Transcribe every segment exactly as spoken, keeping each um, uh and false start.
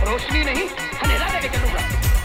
रोशनी नहीं हनेरा लेके चलूंगा।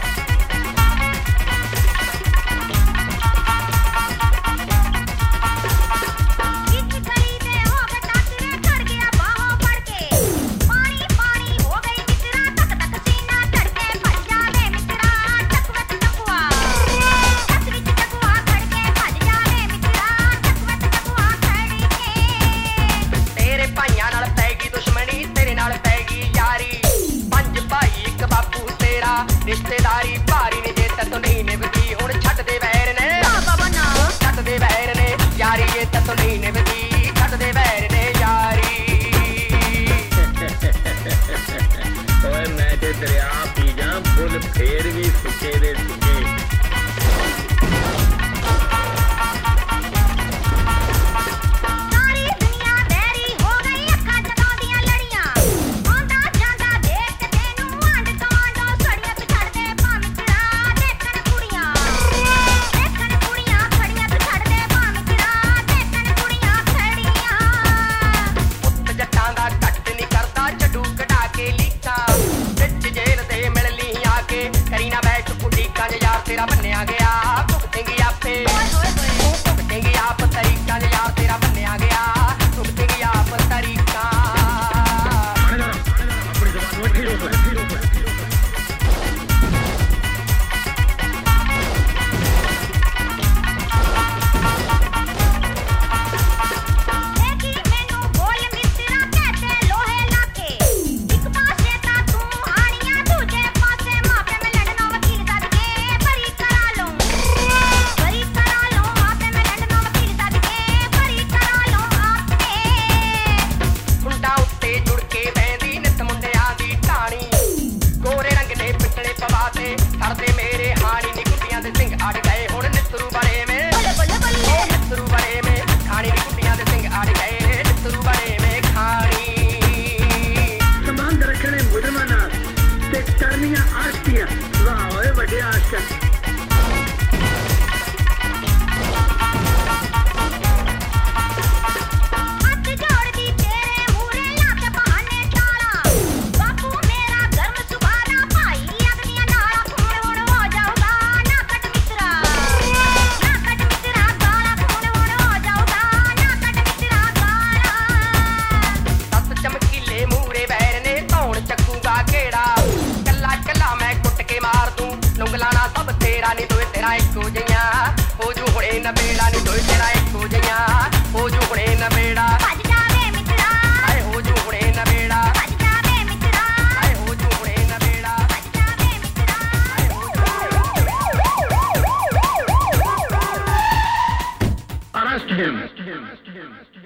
रिश्तेदारी भारी ने जे तू नहीं निभदी हुण छड्ड दे वैर ने छड्ड दे वैर ने यारी जे तू नहीं निभदी छड्ड दे वैर ने यारी। ओए मैं ते दरिया पी जा फुल फेर भी सुके दे सुके। तेरा बन्या गया भुगतेंगी आपे भुगतेंगी आप तरीका यार तेरा बन्या गया भुगतेंगी आप तरीका। नहीं तो तेरा एक हो जइया हो जू हुणे नबेड़ा नहीं तो तेरा एक हो जइया हो जू हुणे नबेड़ा भज जावे मित्रा आए हो जू हुणे नबेड़ा भज जावे मित्रा आए हो जू हुणे नबेड़ा भज जावे मित्रा आए हो जू। Arrest him.